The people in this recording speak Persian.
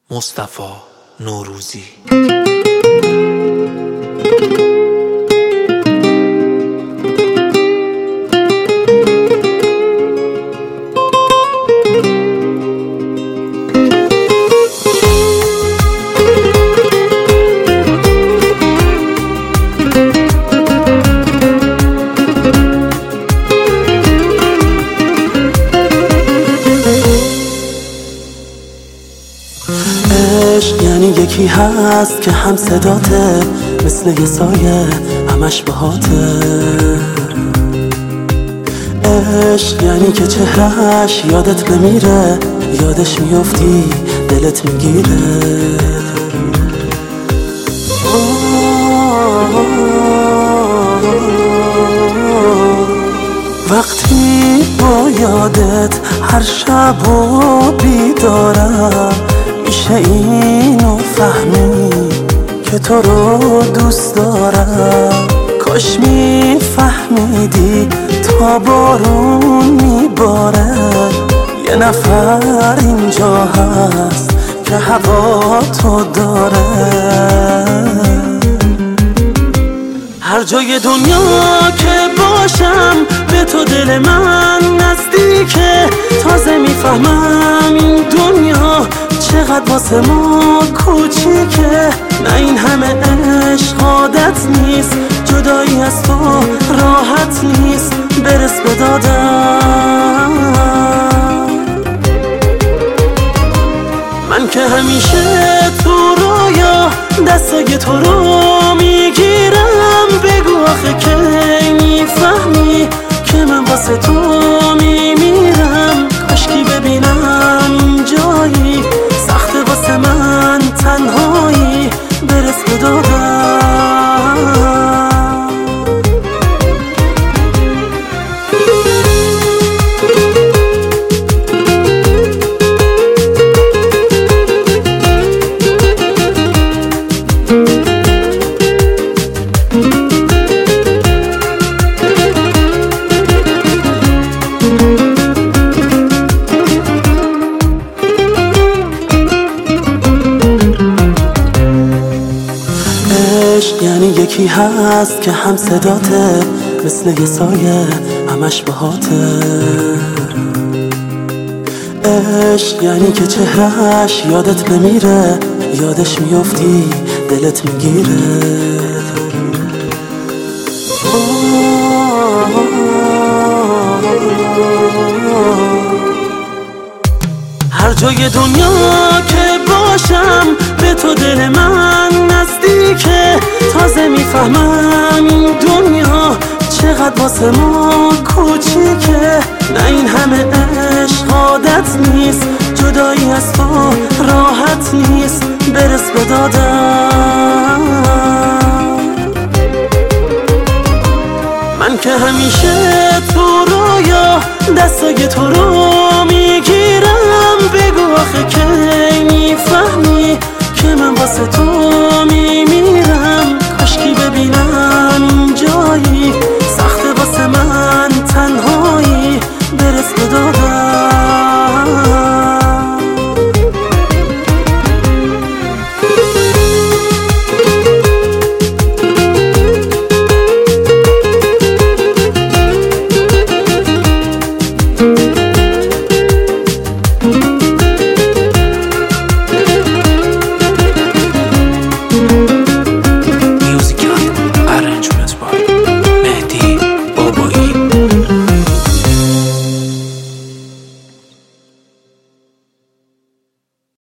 مصطفی نوروزی. عشق یعنی یکی هست که هم صداته، مثل یه سایه همش بهاته. عشق یعنی که چهرش یادت نمیره، یادش میافتی دلت میگیره. وقتی با یادت هر شب و بیدارم، میشه اینو فهمی که تو رو دوست دارم. کاش میفهمیدی تا بارون میباره، یه نفر اینجا هست که هوا تو داره. هر جای دنیا که باشم به تو دل من نزدیکه. تازه میفهمم این دنیا چقدر واسه ما کوچیکه. نه این همه عشق عادت نیست، جدایی از تو راحت نیست. برس به دادم من که همیشه تو رویا دستای تو رو میگیرم. بگو آخه کی میفهمی که من واسه تو میمیرم. کاشکی ببینم این جایی سخته واسه من تنهایی. برس به دادم یعنی یکی هست که هم صداته، مثل یه سایه همش بهاته. عشق یعنی که چهرش یادت نمیره، یادش میافتی دلت میگیره. هر جای دنیا که باشم به تو دل من نزدیکه. تازه میفهمم این دنیا چقدر واسه ما کوچیکه. نه این همه عشق عادت نیست، جدایی از تو راحت نیست. برس به دادم من که همیشه تو رویا دستای تو رو میگیرم. بگو آخه کی